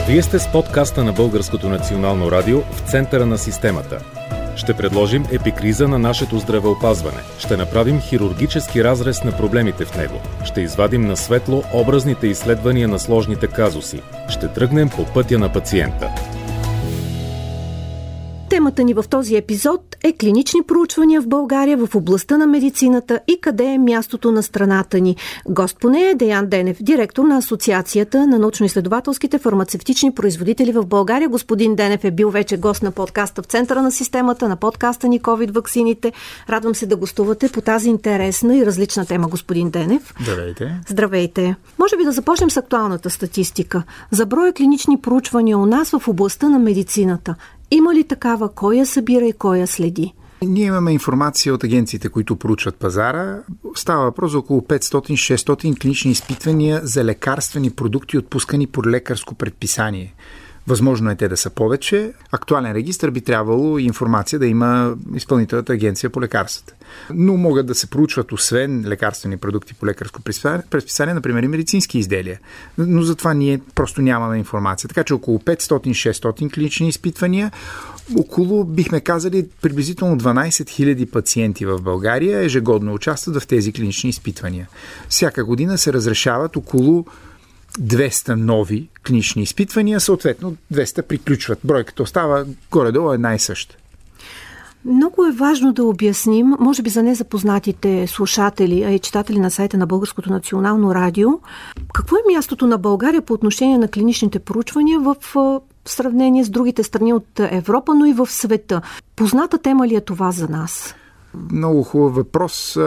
Вие сте с подкаста на Българското национално радио в центъра на системата. Ще предложим епикриза на нашето здравеопазване. Ще направим хирургически разрез на проблемите в него. Ще извадим на светло образните изследвания на сложните казуси. Ще тръгнем по пътя на пациента. Темата ни в този епизод е клинични проучвания в България в областта на медицината и къде е мястото на страната ни. Гост по нея е Деян Денев, директор на Асоциацията на научно-изследователските фармацевтични производители в България. Господин Денев е бил вече гост на подкаста в центъра на системата, на подкаста ни COVID ваксините. Радвам се да гостувате по тази интересна и различна тема, господин Денев. Здравейте. Здравейте. Може би да започнем с актуалната статистика. За броя клинични проучвания у нас в областта на медицината. Има ли такава? Кой я събира и кой я следи? Ние имаме информация от агенциите, които проучват пазара. Става въпрос за около 500-600 клинични изпитвания за лекарствени продукти, отпускани по лекарско предписание. Възможно е те да са повече. Актуален регистър би трябвало информация да има изпълнителната агенция по лекарствата. Но могат да се проучват освен лекарствени продукти по лекарско предписание, например и медицински изделия. Но за това ние просто нямаме информация. Така че около 500-600 клинични изпитвания, около, бихме казали, приблизително 12 000 пациенти в България ежегодно участват в тези клинични изпитвания. Всяка година се разрешават около 200 нови клинични изпитвания, съответно 200 приключват. Бройката остава горе-долу една и съща. Много е важно да обясним, може би за незапознатите слушатели, а и читатели на сайта на Българското национално радио, какво е мястото на България по отношение на клиничните проучвания в сравнение с другите страни от Европа, но и в света. Позната тема ли е това за нас? Много хубав въпрос.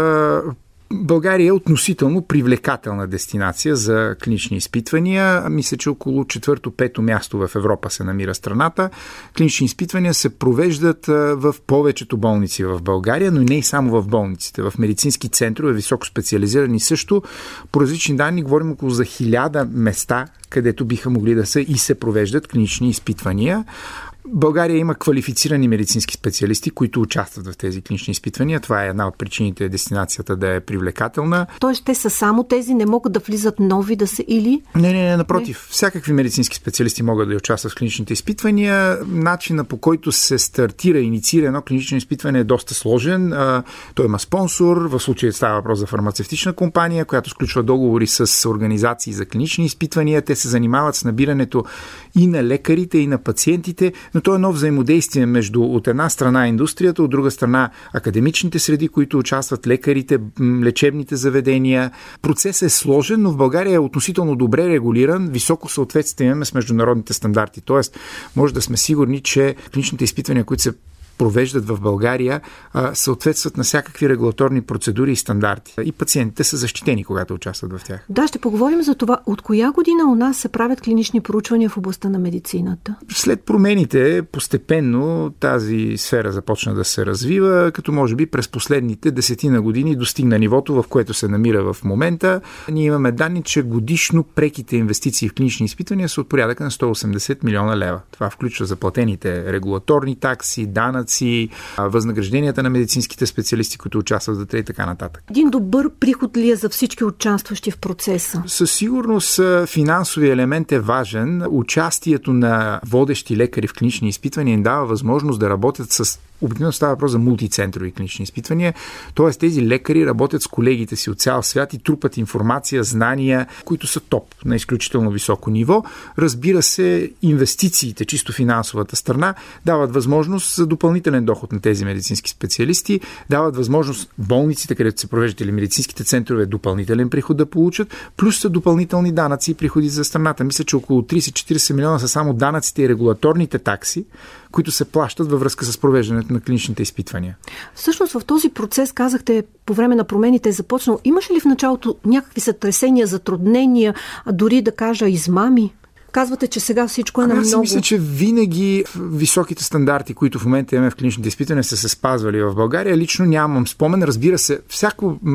България е относително привлекателна дестинация за клинични изпитвания. Мисля, че около 4-5 място в Европа се намира страната. Клинични изпитвания се провеждат в повечето болници в България, но и не и само в болниците. В медицински центрове, високо специализирани също. По различни данни говорим около за 1000 места, където биха могли да са и се провеждат клинични изпитвания. България има квалифицирани медицински специалисти, които участват в тези клинични изпитвания. Това е една от причините дестинацията да е привлекателна. Тоест, те са само тези, не могат да влизат нови да се или... Не, напротив. Всякакви медицински специалисти могат да участват в клиничните изпитвания. Начина, по който се стартира, инициира едно клинично изпитване е доста сложен. Той има спонсор. В случая става въпрос за фармацевтична компания, която сключва договори с организации за клинични изпитвания. Те се занимават с набирането и на лекарите, и на пациентите, но то е едно взаимодействие между от една страна индустрията, от друга страна академичните среди, които участват, лекарите, лечебните заведения. Процесът е сложен, но в България е относително добре регулиран, високо съответствие имаме с международните стандарти. Тоест, може да сме сигурни, че клиничните изпитвания, които се провеждат в България, съответстват на всякакви регулаторни процедури и стандарти. И пациентите са защитени, когато участват в тях. Да, ще поговорим за това. От коя година у нас се правят клинични проучвания в областта на медицината? След промените, постепенно тази сфера започна да се развива, като може би през последните 10 години достигна нивото, в което се намира в момента. Ние имаме данни, че годишно преките инвестиции в клинични изпитвания са от порядъка на 180 милиона лева. Това включва заплатените регулаторни такси, данъци, възнагражденията на медицинските специалисти, които участват и така нататък. Един добър приход ли е за всички участващи в процеса? Със сигурност финансовия елемент е важен. Участието на водещи лекари в клинични изпитвания им дава възможност да работят с... Обикновено става въпрос за мултицентрови клинични изпитвания. Т.е. тези лекари работят с колегите си от цял свят и трупат информация, знания, които са топ на изключително високо ниво. Разбира се, инвестициите, чисто финансовата страна, дават възможност за допълнителен доход на тези медицински специалисти, дават възможност болниците, където се провеждат или медицинските центрове, допълнителен приход да получат, плюс са допълнителни данъци и приходи за страната. Мисля, че около 30-40 милиона са само данъците и регулаторните такси, които се плащат във връзка с провеждането на клиничните изпитвания. Всъщност в този процес, казахте, по време на промените е започнал. Имаше ли в началото някакви сътресения, затруднения, дори да кажа измами? Казвате, че сега всичко е на много... Аз мисля, че винаги високите стандарти, които в момента имаме в клиничните изпитания, са се спазвали в България. Лично нямам спомен. Разбира се,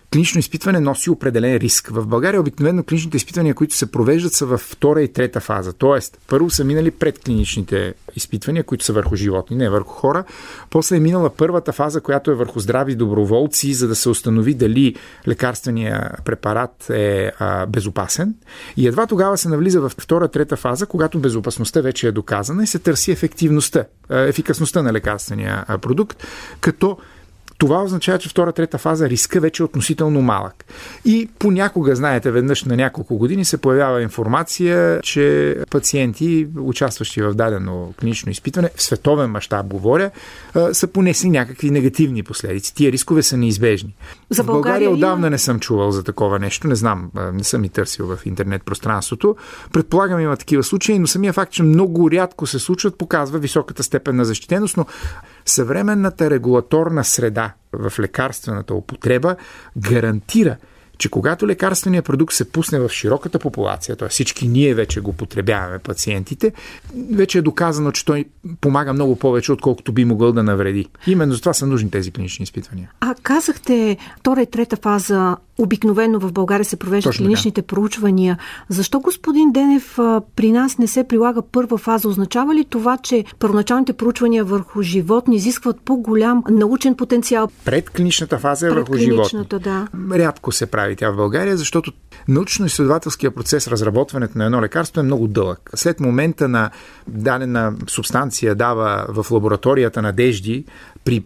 клинично изпитване носи определен риск. В България обикновено клиничните изпитвания, които се провеждат, са във втора и трета фаза. Тоест, първо са минали предклиничните изпитвания, които са върху животни, не върху хора. После е минала първата фаза, която е върху здрави доброволци, за да се установи дали лекарствения препарат е безопасен. И едва тогава се навлиза в втора-трета фаза, когато безопасността вече е доказана и се търси ефикасността на лекарствения продукт, като това означава, че втора-трета фаза риска вече е относително малък. И понякога, знаете, веднъж на няколко години се появява информация, че пациенти, участващи в дадено клинично изпитване, в световен мащаб говоря, са понесли някакви негативни последици. Тия рискове са неизбежни. За в България отдавна не съм чувал за такова нещо. Не знам, не съм и търсил в интернет пространството. Предполагам, има такива случаи, но самия факт, че много рядко се случват, показва високата степен на защитеност, но съвременната регулаторна среда в лекарствената употреба гарантира, че когато лекарственият продукт се пусне в широката популация, т.е. всички ние вече го потребяваме, пациентите, вече е доказано, че той помага много повече, отколкото би могъл да навреди. Именно за това са нужни тези клинични изпитвания. А казахте, втора и трета фаза обикновено в България се провеждат клиничните проучвания. Защо, господин Денев, при нас не се прилага първа фаза? Означава ли това, че първоначалните проучвания върху животни изискват по-голям научен потенциал? Предклиничната фаза е върху животни. Да. Рядко се прави тя в България, защото научно-изследователския процес, разработването на едно лекарство е много дълъг. След момента на дадена субстанция дава в лабораторията надежди при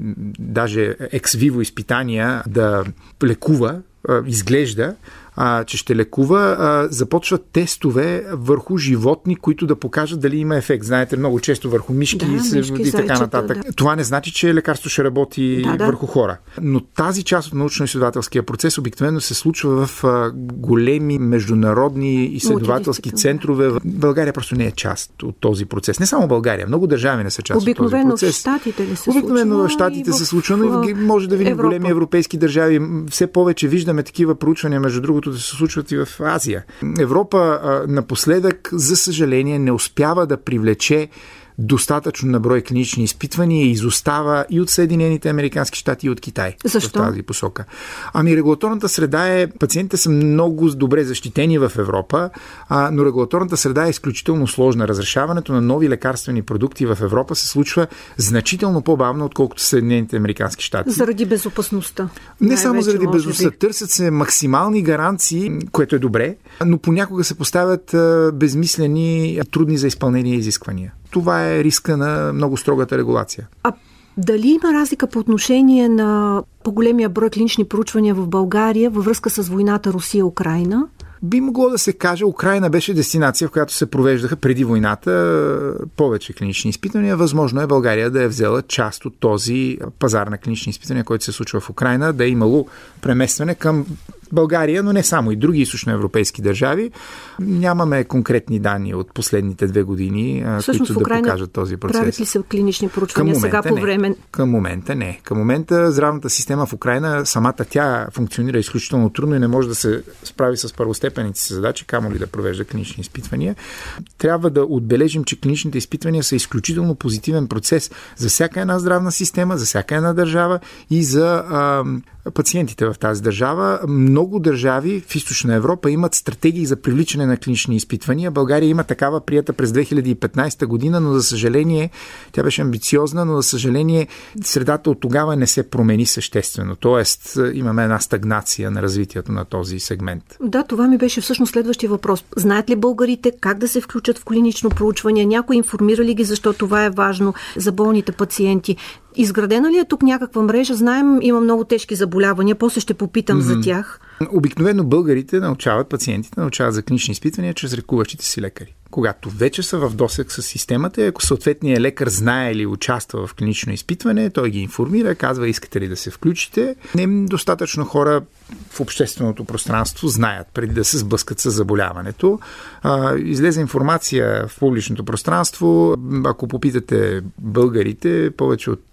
даже екс-виво изпитания да лекува, изглежда, че ще лекува, започват тестове върху животни, които да покажат дали има ефект. Знаете, много често върху мишки и така нататък. Да. Това не значи, че лекарство ще работи върху хора. Но тази част от научно-изследователския процес обикновено се случва в големи международни изследователски центрове. България просто не е част от този процес. Не само България, много държави не са част от този процес. Обикновено в Щатите ли се случва? Обикновено в Щатите се случва, но може да видим в големи европейски държави. Все повече виждаме такива проучвания, между другото, да се случват и в Азия. Европа напоследък, за съжаление, не успява да привлече достатъчно на брой клинични изпитвания и изостава и от Съединените американски щати и от Китай. Защо? В тази посока. Регулаторната среда пациентите са много добре защитени в Европа, но регулаторната среда е изключително сложна. Разрешаването на нови лекарствени продукти в Европа се случва значително по-бавно, отколкото Съединените американски щати. Заради безопасността. Не само заради безопасността. Търсят се максимални гаранции, което е добре, но понякога се поставят безмислени, трудни за изпълнение изисквания. Това е риска на много строгата регулация. А дали има разлика по отношение на по-големия брой клинични проучвания в България във връзка с войната Русия-Украйна? Би могло да се каже, Украйна беше дестинация, в която се провеждаха преди войната повече клинични изпитвания. Възможно е България да е взела част от този пазар на клинични изпитвания, който се случва в Украйна, да е имало преместване към България, но не само, и други източноевропейски държави. Нямаме конкретни данни от последните 2 години, които да покажат този процес. Правят ли се клинични проучвания сега по време? Към момента не. Към момента здравната система в Украйна, самата тя функционира изключително трудно и не може да се справи с първостепенните си задачи, камо ли да провежда клинични изпитвания. Трябва да отбележим, че клиничните изпитвания са изключително позитивен процес за всяка една здравна система, за всяка една държава и за пациентите в тази държава. Много държави в Източна Европа имат стратегии за привличане на клинични изпитвания. България има такава прията през 2015 година, но за съжаление, тя беше амбициозна, но за съжаление средата от тогава не се промени съществено. Тоест имаме една стагнация на развитието на този сегмент. Да, това ми беше всъщност следващия въпрос. Знаят ли българите как да се включат в клинично проучване? Някой информира ли ги, защо това е важно за болните пациенти? Изградена ли е тук някаква мрежа? Знаем, има много тежки заболявания, после ще попитам за тях. Обикновено българите научават, пациентите научават за клинични изпитвания чрез лекуващите си лекари. Когато вече са в досег с системата, ако съответният лекар знае или участва в клинично изпитване, той ги информира, казва, искате ли да се включите. Не достатъчно хора в общественото пространство знаят преди да се сблъскат с заболяването. Излезе информация в публичното пространство. Ако попитате българите, повече от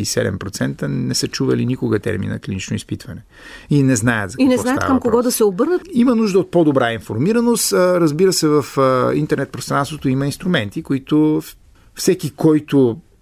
37% не са чували никога термина клинично изпитване. И не знаят за какво става въпрос. И не знаят към кого да се обърнат. Има нужда от по-добра информираност. Разбира се, в интернет пространството има инструменти, които всеки, който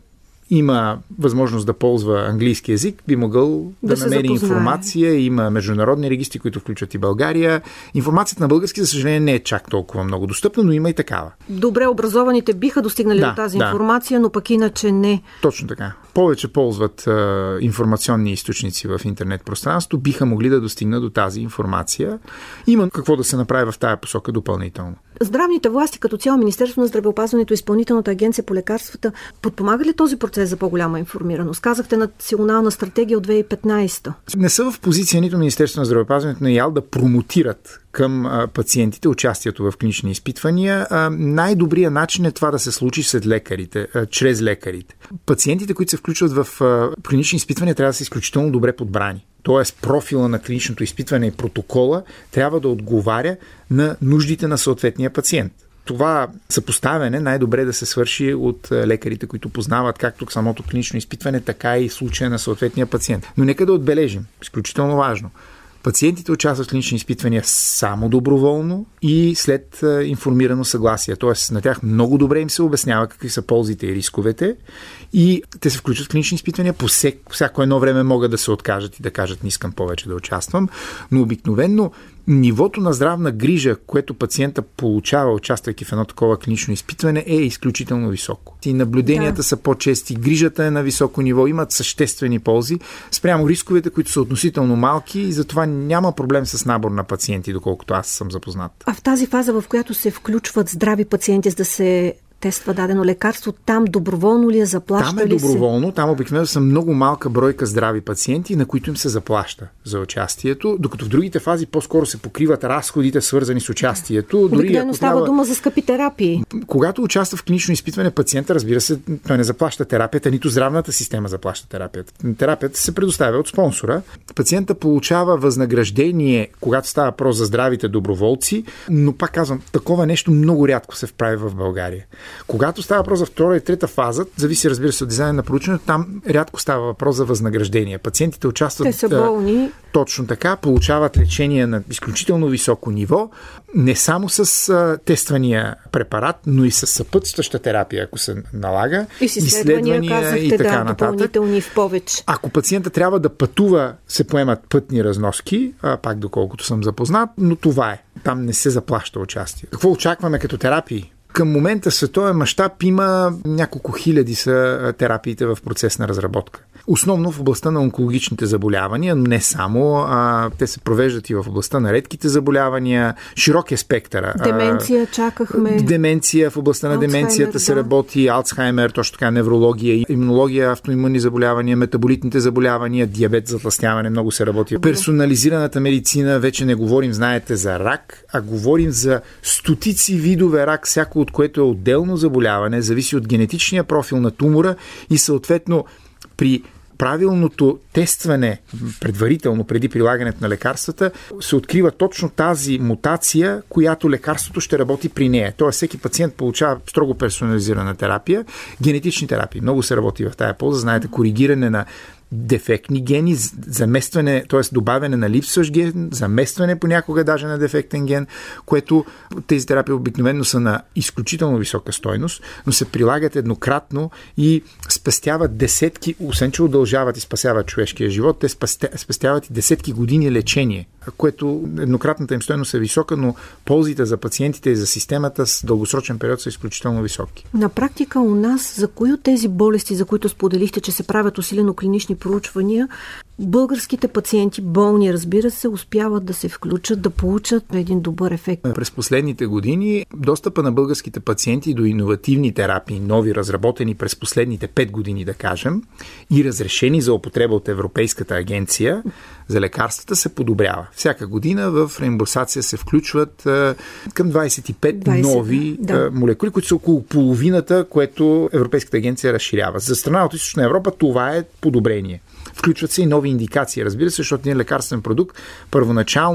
има възможност да ползва английски език, би могъл да намери информация. Има международни регистри, които включват и България. Информацията на български, за съжаление, не е чак толкова много достъпна, но има и такава. Добре образованите биха достигнали до тази информация, но пък иначе не. Точно така. Повече ползват информационни източници в интернет пространството, биха могли да достигнат до тази информация. Има какво да се направи в тая посока допълнително. Здравните власти, като цяло Министерство на здравеопазването и Изпълнителната агенция по лекарствата, подпомага ли този процес за по-голяма информираност? Казахте национална стратегия от 2015. Не са в позиция нито Министерство на здравеопазването, но и ИАЛ да промотират към пациентите участието в клинични изпитвания. Най-добрият начин е това да се случи след лекарите, чрез лекарите. Пациентите, които се включват в клинични изпитвания, трябва да са изключително добре подбрани. Тоест профила на клиничното изпитване и протокола трябва да отговаря на нуждите на съответния пациент. Това съпоставяне най-добре да се свърши от лекарите, които познават както самото клинично изпитване, така и случая на съответния пациент. Но нека да отбележим, изключително важно, пациентите участват в клинични изпитвания само доброволно и след информирано съгласие. Тоест на тях много добре им се обяснява какви са ползите и рисковете и те се включват в клинични изпитвания. По всяко едно време могат да се откажат и да кажат не искам повече да участвам, но обикновено нивото на здравна грижа, което пациента получава, участвайки в едно такова клинично изпитване, е изключително високо. И наблюденията са по-чести, грижата е на високо ниво, имат съществени ползи спрямо рисковете, които са относително малки и затова няма проблем с набор на пациенти, доколкото аз съм запознат. А в тази фаза, в която се включват здрави пациенти, за да се тества дадено лекарство, там доброволно ли е, заплаща ли се? Там е доброволно, там обикновено са много малка бройка здрави пациенти, на които им се заплаща за участието, докато в другите фази по-скоро се покриват разходите, свързани с участието. Обикновено става дума за скъпи терапии. Когато участва в клинично изпитване, пациента, разбира се, той не заплаща терапията, нито здравната система заплаща терапията. Терапията се предоставя от спонсора. Пациента получава възнаграждение, когато става въпрос за здравите доброволци, но пак казвам, такова нещо много рядко се вправи в България. Когато става въпрос за втора и трета фаза, зависи, разбира се, от дизайна на проучването, там рядко става въпрос за възнаграждение. Пациентите участват. Те са болни. Точно така, получават лечение на изключително високо ниво, не само с тествания препарат, но и с съпътстваща терапия, ако се налага. И с изследвания и така нататък. Допълнителни в повече. Ако пациента трябва да пътува, се поемат пътни разноски, пак доколкото съм запознат, но това е. Там не се заплаща участие. Какво очакваме като терапии? Към момента в световен мащаб има няколко хиляди са терапиите в процес на разработка. Основно в областта на онкологичните заболявания, но не само. Те се провеждат и в областта на редките заболявания. Широк е спектъра. Деменция чакахме. Деменция, в областта на деменцията се работи, Алцхаймер, точно така, неврология, имунология, автоимунни заболявания, метаболитните заболявания, диабет, затлъстяване, много се работи. Персонализираната медицина, вече не говорим, знаете, за рак, а говорим за стотици видове рак, всяко от което е отделно заболяване, зависи от генетичния профил на тумора и съответно при правилното тестване предварително, преди прилагането на лекарствата, се открива точно тази мутация, която лекарството ще работи при нея. Тоест, всеки пациент получава строго персонализирана терапия, генетични терапии. Много се работи в тая полза. Знаете, коригиране на дефектни гени, заместване, т.е. добавяне на липсващ ген, заместване понякога даже на дефектен ген, което тези терапии обикновено са на изключително висока стойност, но се прилагат еднократно и спестяват десетки, освен че удължават и спасяват човешкия живот, те спестяват и десетки години лечение, което еднократната им стойност е висока, но ползите за пациентите и за системата с дългосрочен период са изключително високи. На практика у нас, за кои от тези болести, за които споделихте, че се правят усилено клинични проучвания, българските пациенти, болни, разбира се, успяват да се включат, да получат един добър ефект? През последните години достъпа на българските пациенти до иновативни терапии, нови, разработени през последните 5 години, да кажем, и разрешени за употреба от Европейската агенция за лекарствата, се подобрява. Всяка година в реимбурсация се включват към 25 нови молекули, които са около половината, което Европейската агенция разширява. За страна от Източна Европа това е подобрение. Включват се и нови индикации, разбира се, защото един лекарствен продукт първоначално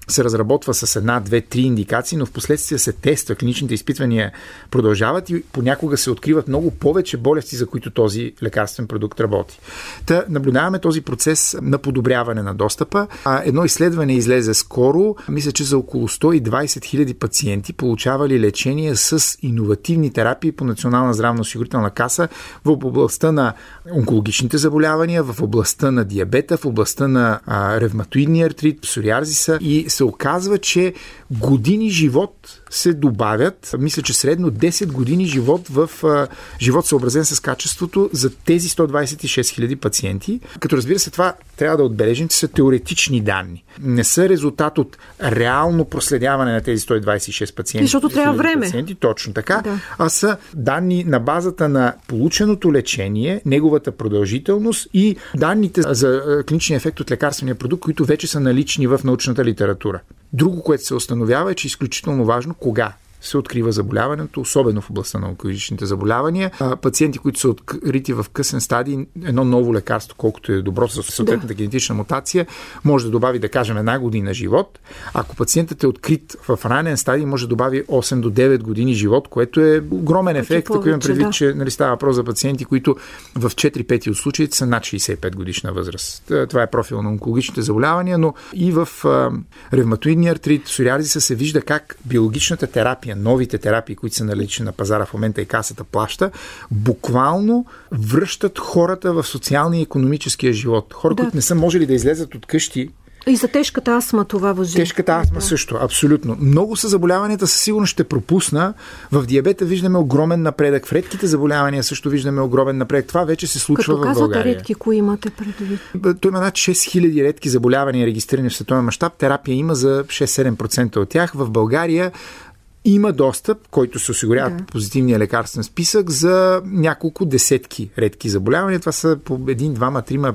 се разработва с 1, 2, 3 индикации, но в последствие се тества, клиничните изпитвания продължават и понякога се откриват много повече болести, за които този лекарствен продукт работи. Та наблюдаваме този процес на подобряване на достъпа. Едно изследване излезе скоро, мисля, че за около 120 хиляди пациенти получавали лечение с иновативни терапии по Национална здравноосигурителна каса в областта на онкологичните заболявания, в областта на диабета, в областта на ревматоидния артрит, псориазиса, и се оказва, че години живот се добавят, мисля, че средно 10 години живот в живот съобразен с качеството за тези 126 хиляди пациенти. Като разбира се, това трябва да отбележим, че са теоретични данни. Не са резултат от реално проследяване на тези 126 пациенти. Защото трябва време. Пациенти, точно така. Да. А са данни на базата на полученото лечение, неговата продължителност и данните за клиничния ефект от лекарствения продукт, които вече са налични в научната литература. Друго, което се установява, е, че е изключително важно кога се открива заболяването, особено в областта на онкологичните заболявания. Пациенти, които са открити в късен стадий, едно ново лекарство, колкото е добро с съответната генетична мутация, може да добави, да кажем, 1 година живот. Ако пациентът е открит в ранен стадий, може да добави 8 до 9 години живот, което е огромен ефект. Ако имам предвид, че става въпрос за пациенти, които в 4-5 от случаите са над 65 годишна възраст. Това е профил на онкологичните заболявания, но и в ревматоидния артрит, псориазиса се вижда как биологичната терапия, новите терапии, които са налични на пазара в момента и касата плаща, буквално връщат хората в социалния и икономическия живот. Хора, които не са можели да излезат от къщи. И за тежката астма това важи. Тежката астма също, абсолютно. Много са заболяванията, със сигурност ще пропусна. В диабета виждаме огромен напредък. В редките заболявания също виждаме огромен напредък. Това вече се случва в България. Като казвате редки, кои имате предвид? Той има над 6000 редки заболявания, регистрирани в световен мащаб. Терапия има за 6-7% от тях. В България има достъп, който се осигурява по позитивния лекарствен списък за няколко десетки редки заболявания. Това са по 1, 2, 3,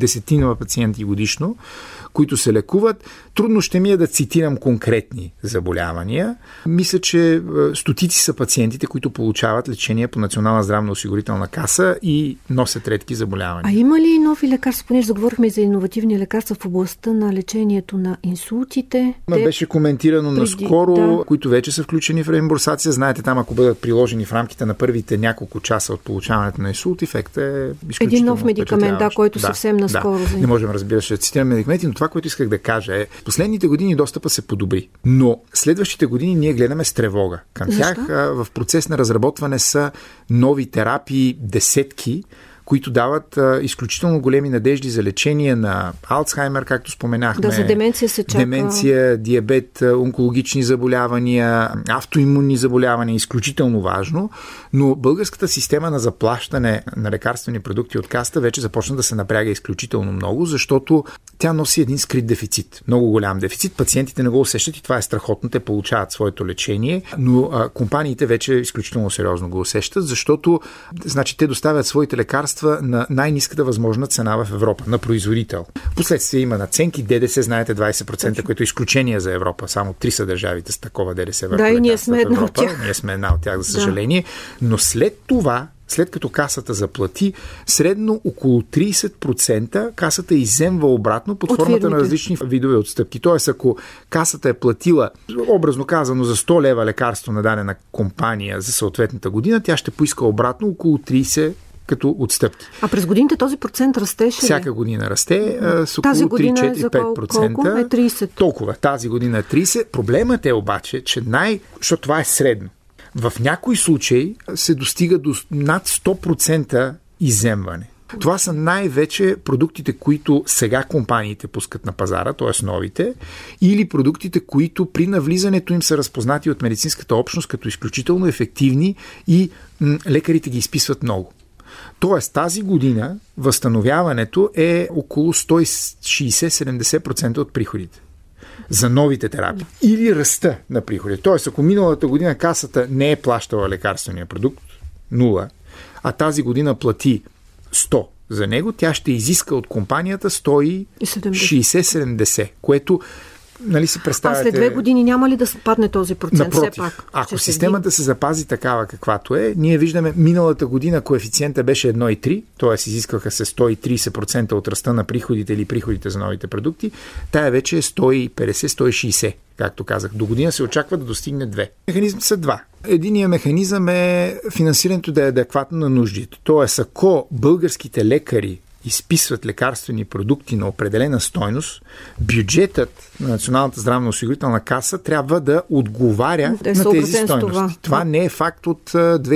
10 пациенти годишно, които се лекуват. Трудно ще ми е да цитирам конкретни заболявания. Мисля, че стотици са пациентите, които получават лечение по Национална здравноосигурителна каса и носят редки заболявания. А има ли нови лекарства? Понеже заговорихме за иновативни лекарства в областта на лечението на инсултите. Беше коментирано наскоро, които вече са включени в реимбурсация. Знаете, там ако бъдат приложени в рамките на първите няколко часа от получаването на инсулт, ефектът е изключително един нов медикамент, който съвсем наскоро. Не можем, разбира се, да цитираме медикаменти, но това, което исках да кажа е, последните години достъпа се подобри, но следващите години ние гледаме с тревога към тях. В процес на разработване са нови терапии, десетки, които дават изключително големи надежди за лечение на Алцхаймер, както споменахме. Да, за деменция се чака. Деменция, диабет, онкологични заболявания, автоимунни заболявания, изключително важно, но българската система на заплащане на лекарствени продукти от Касата вече започна да се напряга изключително много, защото тя носи един скрит дефицит. Много голям дефицит. Пациентите не го усещат и това е страхотно. Те получават своето лечение, но компаниите вече изключително сериозно го усещат, защото значи, те доставят своите лекарства на най-ниската възможна цена в Европа, на производител. Впоследствие има наценки, ДДС, знаете, 20%, което е изключение за Европа. Само 3 са държавите с такова ДДС върху лекарства. Да, и ние сме една от тях. Ние сме една от тях, за съжаление. Но след това, след като касата заплати, средно около 30% касата изземва обратно под формата на различни видове отстъпки. Тоест, ако касата е платила, образно казано, за 100 лева лекарство на дадена компания за съответната година, тя ще поиска обратно около 30 като отстъпки. А през годините този процент растеше ли? Всяка година расте с около 3-4-5%. Колко е 30? Толкова. Тази година е 30%. Проблемът е обаче, че защото това е средно. В някои случаи се достига до над 100% изземване. Това са най-вече продуктите, които сега компаниите пускат на пазара, т.е. новите, или продуктите, които при навлизането им са разпознати от медицинската общност като изключително ефективни и лекарите ги изписват много. Тоест тази година възстановяването е около 160-70% от приходите за новите терапии. Или ръста на приходите. Тоест, ако миналата година касата не е плащала лекарствения продукт, 0, а тази плати 100 за него, тя ще изиска от компанията 160-70, което нали си представяте... А след 2 години няма ли да падне този процент? Напротив, все пак, ако системата се запази такава каквато е, ние виждаме миналата година коефициента беше 1,3, т.е. изискваха се 130% от ръста на приходите или приходите за новите продукти, тая вече е 150-160, както казах. До година се очаква да достигне 2. Механизмите са 2. Единият механизъм е финансирането да е адекватно на нуждите. Т.е. ако българските лекари изписват лекарствени продукти на определена стойност, бюджетът на Националната здравноосигурителна каса трябва да отговаря на тези стойности. Това не е факт от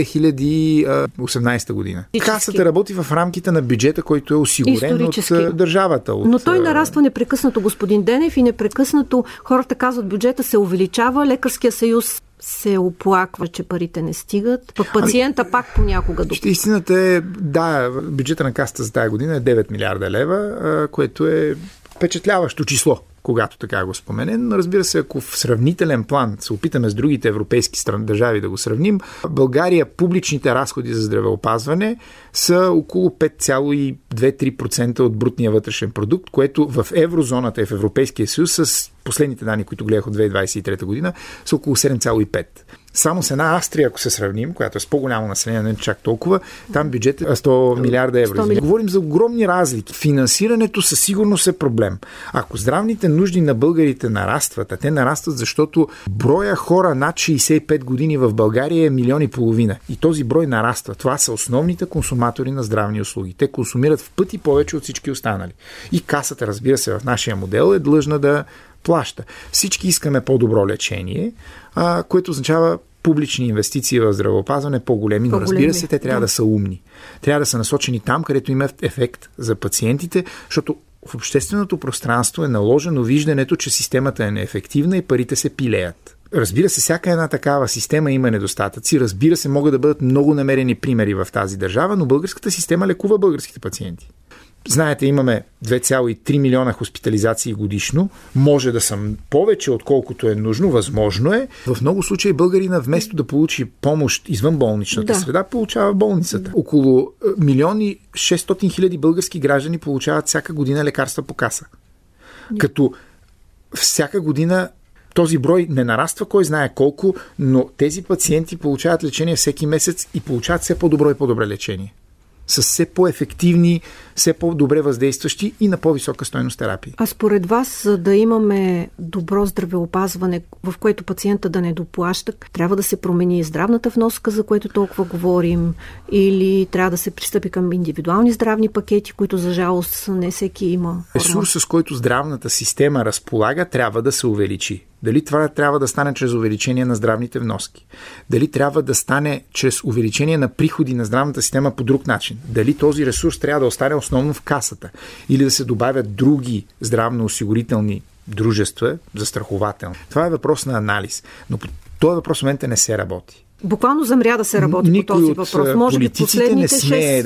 2018 година. Касата работи в рамките на бюджета, който е осигурен от държавата. Но той нараства непрекъснато, господин Денев, и непрекъснато хората казват, бюджета се увеличава, Лекарския съюз се оплаква, че парите не стигат, пък пациента пак понякога допуска. Истината е, да, бюджета на касата за тази година е 9 милиарда лева, което е впечатляващо число, когато така го споменем. Разбира се, ако в сравнителен план се опитаме с другите европейски държави да го сравним, България публичните разходи за здравеопазване са около 5,2-3% от брутния вътрешен продукт, което в еврозоната и в Европейския съюз с последните данни, които гледах от 2023 година, са около 7,5%. Само с една Австрия, ако се сравним, която е с по-голямо население, не чак толкова, там бюджет е 100 милиарда евро. Говорим за огромни разлики. Финансирането със сигурност е проблем. Ако здравните нужди на българите нарастват, а те нарастват, защото броя хора над 65 години в България е 1,5 милиона. И този брой нараства. Това са основните консуматори на здравни услуги. Те консумират в пъти повече от всички останали. И касата, разбира се, в нашия модел е длъжна да плаща. Всички искаме по-добро лечение, което означава публични инвестиции в здравеопазване по-големи, но разбира се, те трябва да са умни. Трябва да са насочени там, където има ефект за пациентите, защото в общественото пространство е наложено виждането, че системата е неефективна и парите се пилеят. Разбира се, всяка една такава система има недостатъци. Разбира се, могат да бъдат много намерени примери в тази държава, но българската система лекува българските пациенти. Знаете, имаме 2,3 милиона хоспитализации годишно. Може да са повече, отколкото е нужно. Възможно е. В много случаи българина вместо да получи помощ извън болничната среда, получава болницата. Около 1 600 000 български граждани получават всяка година лекарства по каса. Като всяка година този брой не нараства кой знае колко, но тези пациенти получават лечение всеки месец и получават все по-добро и по-добре лечение. С все по-ефективни, все по-добре въздействащи и на по-висока стойност терапии. А според вас, за да имаме добро здравеопазване, в което пациента да не доплаща, трябва да се промени здравната вноска, за което толкова говорим, или трябва да се пристъпи към индивидуални здравни пакети, които за жалост не всеки има? Ресурсът, с който здравната система разполага, трябва да се увеличи. Дали това трябва да стане чрез увеличение на здравните вноски? Дали трябва да стане чрез увеличение на приходи на здравната система по друг начин? Дали този ресурс трябва да остане основно в касата? Или да се добавят други здравноосигурителни дружества, застрахователни? Това е въпрос на анализ. Но по този въпрос в момента не се работи. Буквално замря да се работи по този въпрос. Може би последните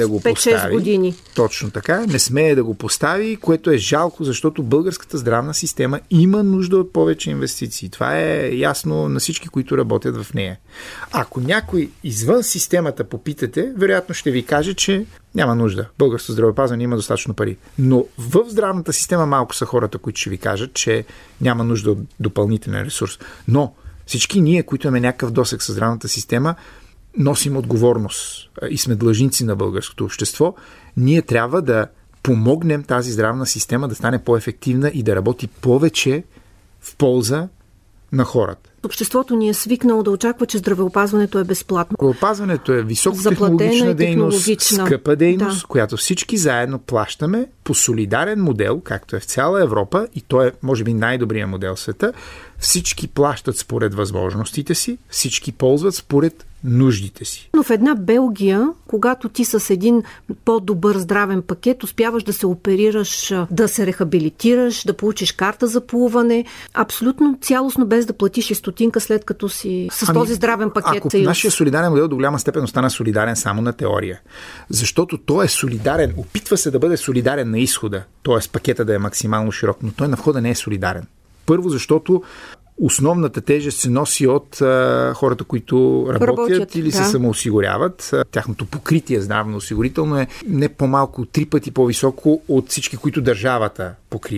5-6 години. Точно така. Не смее да го постави, което е жалко, защото българската здравна система има нужда от повече инвестиции. Това е ясно на всички, които работят в нея. Ако някой извън системата попитате, вероятно ще ви каже, че няма нужда. Българското здравеопазване има достатъчно пари. Но в здравната система малко са хората, които ще ви кажат, че няма нужда от допълнителен ресурс. Но всички ние, които имаме някакъв досег със здравната система, носим отговорност и сме длъжници на българското общество. Ние трябва да помогнем тази здравна система да стане по-ефективна и да работи повече в полза на хората. Обществото ни е свикнало да очаква, че здравеопазването е безплатно. Здравеопазването е високотехнологична дейност, скъпа дейност, която всички заедно плащаме по солидарен модел, както е в цяла Европа, и той е, може би, най-добрият модел в света. Всички плащат според възможностите си, всички ползват според нуждите си. Но в една Белгия, когато ти с един по-добър здравен пакет успяваш да се оперираш, да се рехабилитираш, да получиш карта за плуване, абсолютно цялостно без да платиш и стотинка, след като си с този здравен пакет. Ако нашия солидарен модел до голяма степен остана солидарен само на теория, защото той е солидарен, опитва се да бъде солидарен на изхода, т.е. пакета да е максимално широк, но той на входа не е солидарен. Първо, защото основната тежест се носи от хората, които работят или се самоосигуряват. Тяхното покритие здравноосигурително е не по-малко 3 пъти по-високо от всички, които държавата покрива.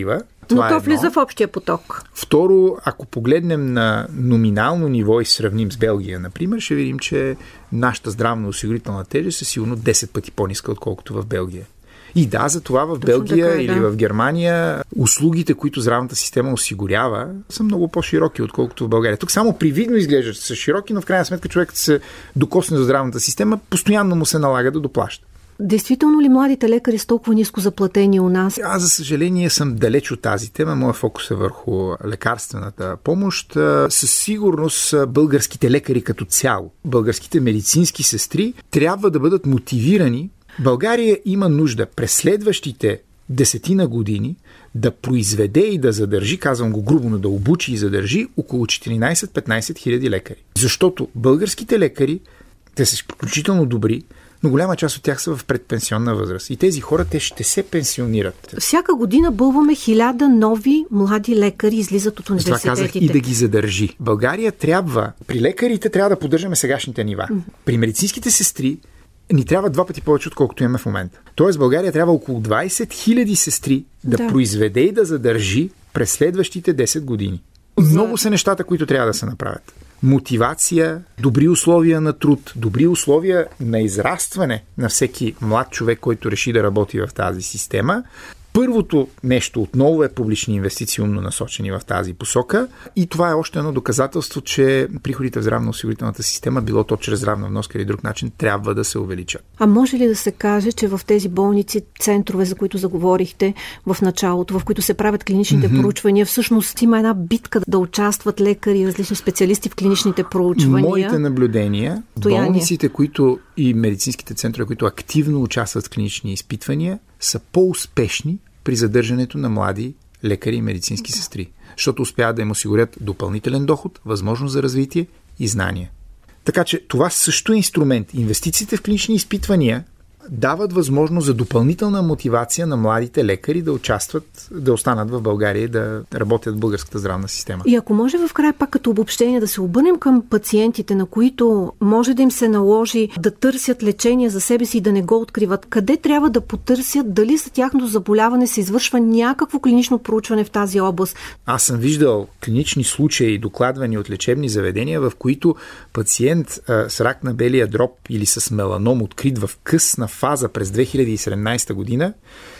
Но то влиза в общия поток. Второ, ако погледнем на номинално ниво и сравним с Белгия, например, ще видим, че нашата здравно-осигурителна тежест е сигурно 10 пъти по-ниска, отколкото в Белгия. И да, за това в Белгия или в Германия услугите, които здравната система осигурява, са много по-широки, отколкото в България. Тук само привидно изглежда, че са широки, но в крайна сметка човекът се докосне до здравната система, постоянно му се налага да доплаща. Действително ли младите лекари са толкова ниско заплатени у нас? Аз, за съжаление, съм далеч от тази тема. Моя фокус е върху лекарствената помощ. Със сигурност българските лекари като цяло, българските медицински сестри трябва да бъдат мотивирани. Ми има нужда през следващите 10 години да произведе и да задържи, казвам го грубо, но да обучи и задържи около 14-15 хиляди лекари. Защото българските лекари, те са изключително добри, но голяма част от тях са в предпенсионна възраст. И тези хора, те ще се пенсионират. Всяка година бълваме 1000 нови млади лекари излизат от университетите. Това казах и да ги задържи. България трябва, при лекарите трябва да поддържаме сегашните нива. При медицинските сестри ни трябва 2 пъти повече, отколкото имаме в момента. Тоест България трябва около 20 000 сестри да произведе и да задържи през следващите 10 години. Много са нещата, които трябва да се направят. Мотивация, добри условия на труд, добри условия на израстване на всеки млад човек, който реши да работи в тази система. Първото нещо отново е публични инвестиции, умно насочени в тази посока. И това е още едно доказателство, че приходите в здравно-осигурителната система, било то чрез здравна вноска или друг начин, трябва да се увеличат. А може ли да се каже, че в тези болници, центрове, за които заговорихте в началото, в които се правят клиничните проучвания, всъщност има една битка да участват лекари и различни специалисти в клиничните проучвания? Моите наблюдения, болниците, които и медицинските центрове, които активно участват в клинични изпитвания, са по-успешни при задържането на млади лекари и медицински сестри, защото успяват да им осигурят допълнителен доход, възможност за развитие и знания. Така че това също е инструмент. Инвестициите в клинични изпитвания дават възможност за допълнителна мотивация на младите лекари да участват, да останат в България и да работят в българската здравна система. И ако може в край пак като обобщение да се обърнем към пациентите, на които може да им се наложи да търсят лечение за себе си и да не го откриват, къде трябва да потърсят, дали за тяхното заболяване се извършва някакво клинично проучване в тази област? Аз съм виждал клинични случаи, докладвани от лечебни заведения, в които пациент с рак на белия дроб или с меланом, открит в късна фаза през 2017 година,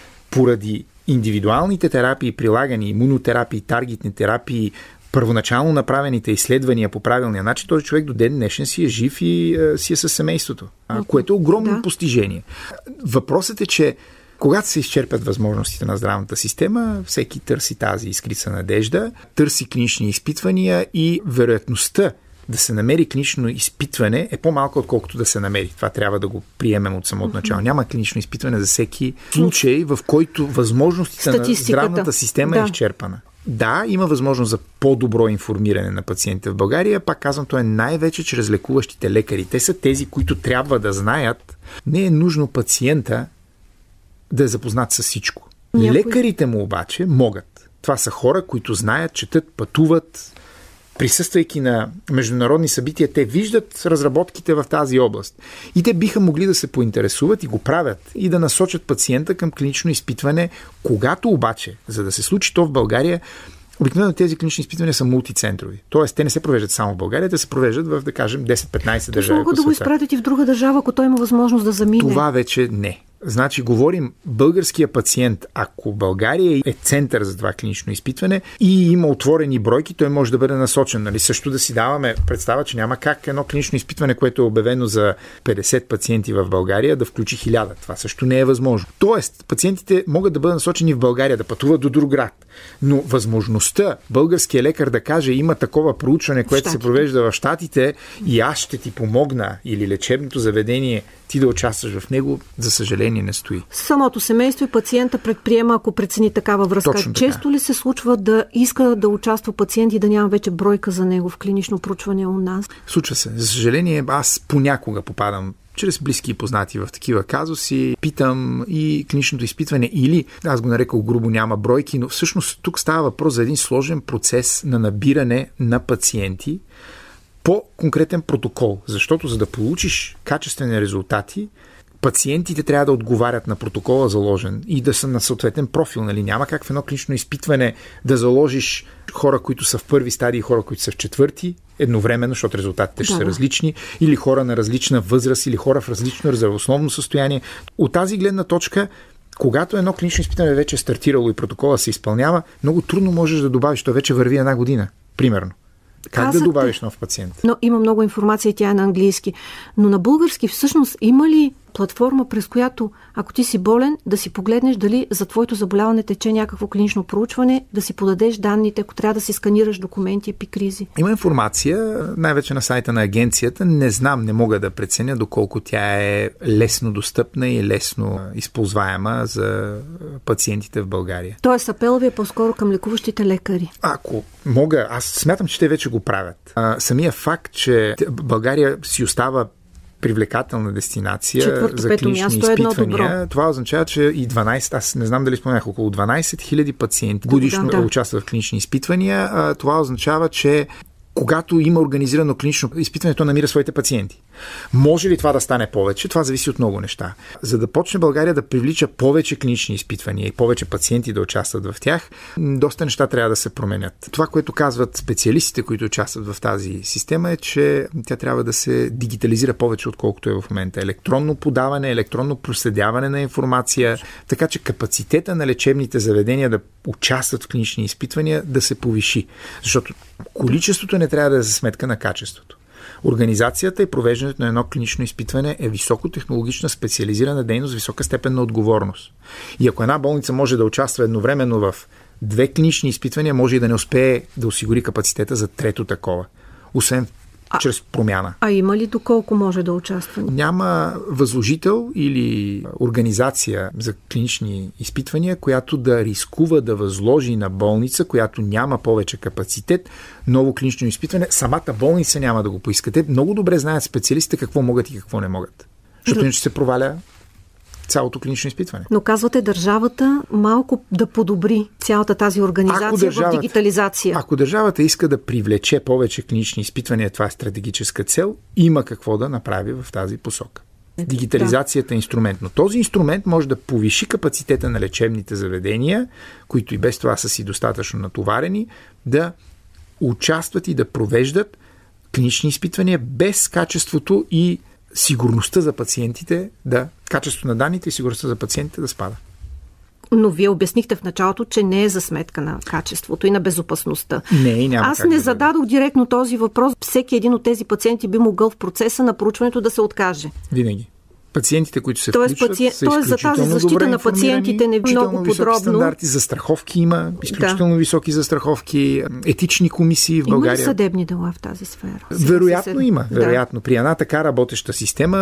поради индивидуалните терапии, прилагани имунотерапии, таргетни терапии, първоначално направените изследвания по правилния начин, този човек до ден днешен си е жив и си е със семейството, което е огромно постижение. Въпросът е, че когато се изчерпят възможностите на здравната система, всеки търси тази искрица надежда, търси клинични изпитвания и вероятността да се намери клинично изпитване е по-малко, отколкото да се намери. Това трябва да го приемем от самото начало. Няма клинично изпитване за всеки случай, в който възможностите на здравната система е изчерпана. Да, има възможност за по-добро информиране на пациентите в България. Пак казвам, то е най-вече чрез лекуващите лекари. Те са тези, които трябва да знаят. Не е нужно пациента да е запознат с всичко. Лекарите му обаче могат. Това са хора, които знаят, четат, пътуват. Присъствайки на международни събития, те виждат разработките в тази област. И те биха могли да се поинтересуват и го правят и да насочат пациента към клинично изпитване, когато обаче, за да се случи то в България, обикновено тези клинични изпитвания са мултицентрови. Тоест, те не се провеждат само в България, те се провеждат в, да кажем, 10-15 държави. Могат да го изпратят и в друга държава, ако той има възможност да замине. Това вече не. Значи, говорим българския пациент, ако България е център за това клинично изпитване и има отворени бройки, той може да бъде насочен. Нали? Също да си даваме представа, че няма как едно клинично изпитване, което е обявено за 50 пациенти в България, да включи 1000. Това също не е възможно. Тоест, пациентите могат да бъдат насочени в България, да пътуват до друг град. Но възможността българския лекар да каже, има такова проучване, което се провежда в Щатите и аз ще ти помогна, или лечебното заведение, ти да участваш в него, за съжаление не стои. Самото семейство и пациента предприема, ако прецени такава връзка. Точно така. Често ли се случва да иска да участва пациент и да няма вече бройка за него в клинично проучване у нас? Случва се. За съжаление, аз понякога попадам чрез близки и познати в такива казуси, питам и клиничното изпитване или, аз го нарекал грубо, няма бройки, но всъщност тук става въпрос за един сложен процес на набиране на пациенти по конкретен протокол. Защото за да получиш качествени резултати, Пациентите трябва да отговарят на протокола заложен и да са на съответен профил. Нали? Няма как в едно клинично изпитване да заложиш хора, които са в първи стадии и хора, които са в четвърти, едновременно, защото резултатите ще са различни, или хора на различна възраст, или хора в различно здравословно състояние. От тази гледна точка, когато едно клинично изпитване вече е стартирало и протокола се изпълнява, много трудно можеш да добавиш, то вече върви 1 година, примерно. Как да добавиш нов пациент? Но има много информация и тя е на английски. Но на български всъщност има ли платформа, през която, ако ти си болен, да си погледнеш дали за твоето заболяване тече някакво клинично проучване, да си подадеш данните, ако трябва да си сканираш документи, епикризи? Има информация, най-вече на сайта на агенцията. Не знам, не мога да преценя доколко тя е лесно достъпна и лесно използваема за пациентите в България. Тоест апел ви е по-скоро към лекуващите лекари. Ако мога, аз смятам, че те вече го правят. Самия факт, че България си остава привлекателна дестинация за клинични изпитвания. Това означава, че и 12, аз не знам дали споменах, около 12 000 пациенти годишно участват в клинични изпитвания. Това означава, че когато има организирано клинично изпитване, то намира своите пациенти. Може ли това да стане повече? Това зависи от много неща. За да почне България да привлича повече клинични изпитвания и повече пациенти да участват в тях, доста неща трябва да се променят. Това, което казват специалистите, които участват в тази система, е, че тя трябва да се дигитализира повече, отколкото е в момента. Електронно подаване, електронно проследяване на информация, така че капацитета на лечебните заведения да участват в клинични изпитвания да се повиши. Защото количеството не трябва да е за сметка на качеството. Организацията и провеждането на едно клинично изпитване е високотехнологична, специализирана дейност, висока степен на отговорност. И ако една болница може да участва едновременно в 2 клинични изпитвания, може и да не успее да осигури капацитета за 3-то такова. Освен чрез промяна. А има ли доколко може да участва? Няма възложител или организация за клинични изпитвания, която да рискува да възложи на болница, която няма повече капацитет, ново клинично изпитване. Самата болница няма да го поиска. Те много добре знаят специалистите какво могат и какво не могат. Защото иначе се проваля цялото клинично изпитване. Но казвате държавата малко да подобри цялата тази организация в дигитализация. Ако държавата иска да привлече повече клинични изпитвания, това е стратегическа цел, има какво да направи в тази посока. Дигитализацията е инструмент, но този инструмент може да повиши капацитета на лечебните заведения, които и без това са си достатъчно натоварени, да участват и да провеждат клинични изпитвания без качеството и сигурността за пациентите, качеството на данните и сигурността за пациентите да спада. Но вие обяснихте в началото, че не е за сметка на качеството и на безопасността. Аз не зададох директно този въпрос. Всеки един от тези пациенти би могъл в процеса на проучването да се откаже. Винаги. Пациентите, които се включват, са изключително за тази защита на пациентите не много подробно. Стандарти за страховки има, изключително високи застраховки, етични комисии в България. Има ли съдебни дела в тази сфера? Вероятно има. Вероятно. При една така работеща система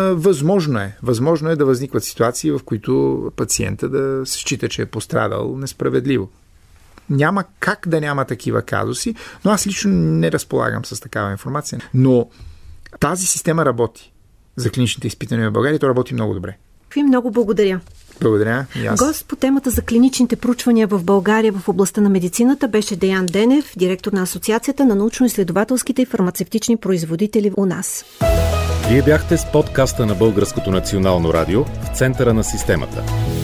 възможно е да възникват ситуации, в които пациента да се счита, че е пострадал несправедливо. Няма как да няма такива казуси, но аз лично не разполагам с такава информация. Но тази система работи за клиничните изпитания в България. То работи много добре. Ви много благодаря. Благодаря и аз. Гост по темата за клиничните проучвания в България в областта на медицината беше Деян Денев, директор на Асоциацията на научно-изследователските и фармацевтични производители у нас. Вие бяхте с подкаста на Българското национално радио в центъра на системата.